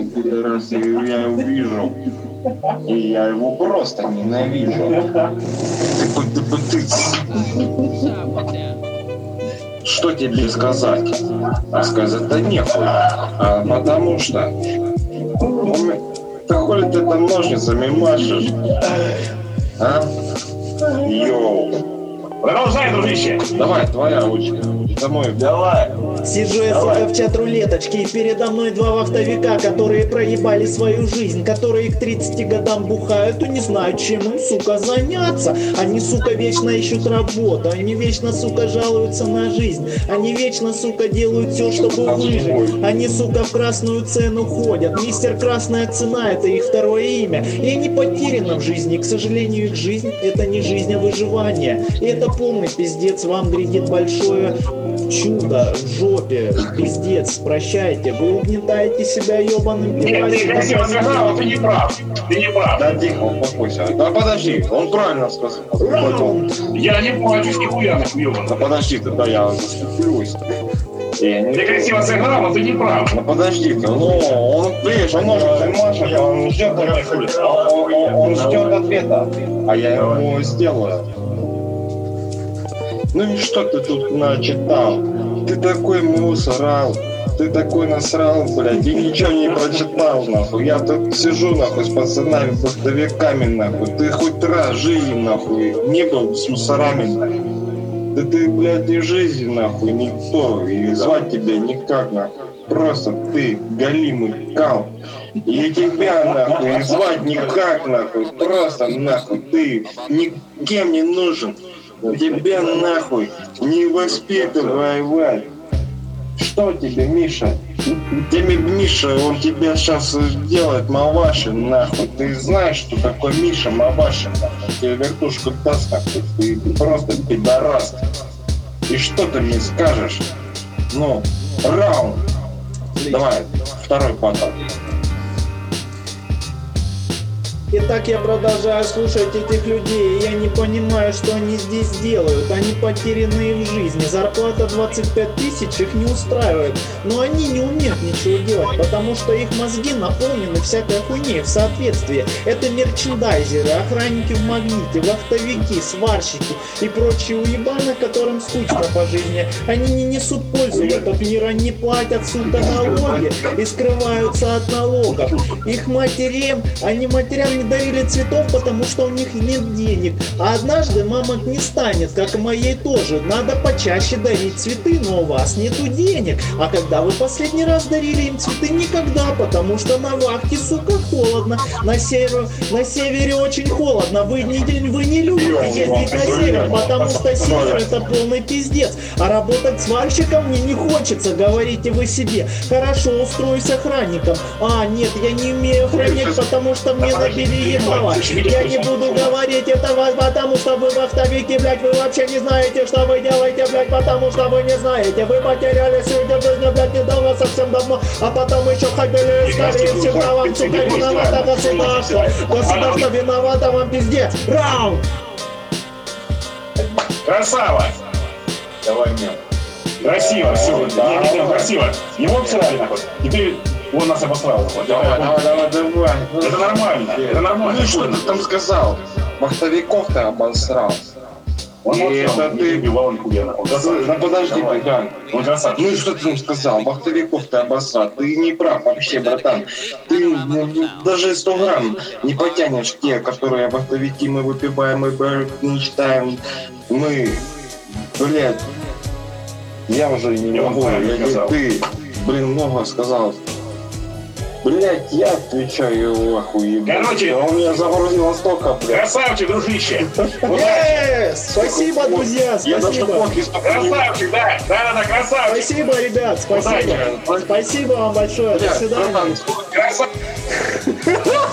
пидорас, я его вижу. И я его просто ненавижу. Что тебе сказать? А сказать-то нехуй. Потому что... Да хули ты там ножницами машешь? А? Йоу. Продолжай, дружище. Давай, твоя ручка. Домой. Давай. Сижу я, сука, в чат-рулеточке, и передо мной два вахтовика, которые проебали свою жизнь, которые к 30 годам бухают и не знают, чем им, сука, заняться. Они, сука, вечно ищут работу, они вечно, сука, жалуются на жизнь, они вечно, сука, делают все, чтобы выжить. Они, сука, в красную цену ходят. Мистер Красная Цена — это их второе имя. И они потеряны в жизни, к сожалению, их жизнь — это не жизнь, а выживание. И это полный пиздец, вам грядет большое чудо в жопе, пиздец, прощайте, вы угнетаете себя ебаным Нет, ты красиво сказал, ты не прав. Ты не прав. Да тихо, успокойся. Да подожди, он правильно сказал. Я не плачусь, нихуя нахуёван. Да подожди ты, да я заступлюсь. Ты красиво сыграл, но ты не прав. Ну подожди ты, ну он, видишь, он ножницами машет, он ждет ответа, а я ему сделаю. Ну и что ты тут начитал? Ты такой мусорал, ты такой насрал, блядь, и ничего не прочитал, нахуй. Я тут сижу, нахуй, с пацанами, бортовиками, нахуй. Ты хоть раз в жизни, нахуй, не был с мусорами, нахуй. Да ты, блядь, не жизнь, нахуй, никто, и звать тебя никак, нахуй. Просто ты галимый кал. И тебя, нахуй, и звать никак, нахуй. Просто, нахуй, ты никем не нужен. Тебя, нахуй, не воспитывай. Что тебе, Миша? Тебе, Миша, он тебя сейчас делает Маваши, нахуй. Ты знаешь, что такое Миша Маваши, нахуй? Тебе вертушку даст, нахуй. Ты просто пидорас. И что ты мне скажешь? Ну, раунд. Давай, второй поток. Итак, я продолжаю слушать этих людей, и я не понимаю, что они здесь делают. Они потерянные в жизни. Зарплата 25 тысяч их не устраивает. Но они не умеют ничего делать, потому что их мозги наполнены всякой хуйней в соответствии. Это мерчендайзеры, охранники в магните, вахтовики, сварщики и прочие уебаны, которым скучно по жизни. Они не несут пользу в этот мир, они платят, сука, налоги и скрываются от налогов. Их матерям, они матерям не дарили цветов, потому что у них нет денег. А однажды мама не станет, как и моей тоже. Надо почаще дарить цветы, но у вас нету денег. А когда вы последний раз дарили им цветы? Никогда, потому что на вахте, сука, холодно. На севере очень холодно. Вы не любите ездить на север, потому что север — это полный пиздец. А работать сварщиком мне не хочется, говорите вы себе. Хорошо, устроюсь охранником. А, нет, я не умею охранять, потому что мне набили ебало. Я не буду говорить этого, потому что вы вахтовики, блядь, вы вообще не знаете, что вы делаете, блядь, потому что вы не знаете. Вы потеряли свою жизнь, блядь, недавно, совсем давно, а потом еще ходили, искали, и всегда вам, сука, виновата государство. Государство виновато, вам пиздец. Раунд! Красава. Давай мне. Красиво, все. Не, красиво. Его обсирали, нахуй. Теперь он нас обосрал. Давай. Это нормально. Это нормально. Ну что ты там сказал? Вахтовиков ты обосрал. Он И это ты... убивал нихуя. Да подожди, братан. Он красавчик. Ну и что ты им сказал? Вахтовиков ты обосрал. Ты не прав вообще, братан. Ты даже 100 грамм не потянешь те, которые вахтовики мы выпиваем, мы не читаем. Мы, блядь, я уже не могу. Ты, блин, много сказал. Блять, я отвечаю, охуенно. Короче, он меня загрузил настолько, блядь. Красавчик, дружище. Спасибо, друзья, Я даже спасибо. кофе столько не... Красавчик, да, красавчик. Спасибо, ребят, спасибо. Спасибо вам большое, до свидания. Красавчик.